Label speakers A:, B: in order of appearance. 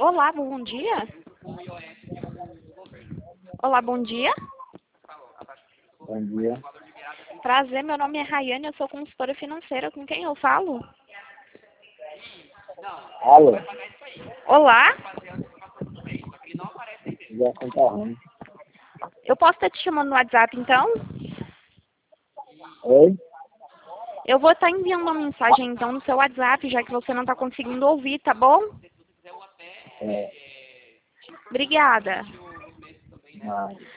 A: Olá, bom dia. Olá, bom dia.
B: Bom dia.
A: Prazer, meu nome é Rayane, eu sou consultora financeira. Com quem eu falo?
B: Alô?
A: Olá,
B: Já conta ruim.
A: eu posso estar te chamando no WhatsApp, então?
B: Oi?
A: Eu vou estar enviando uma mensagem, então, no seu WhatsApp, já que você não está conseguindo ouvir, tá bom?
B: É,
A: Obrigada.
B: não.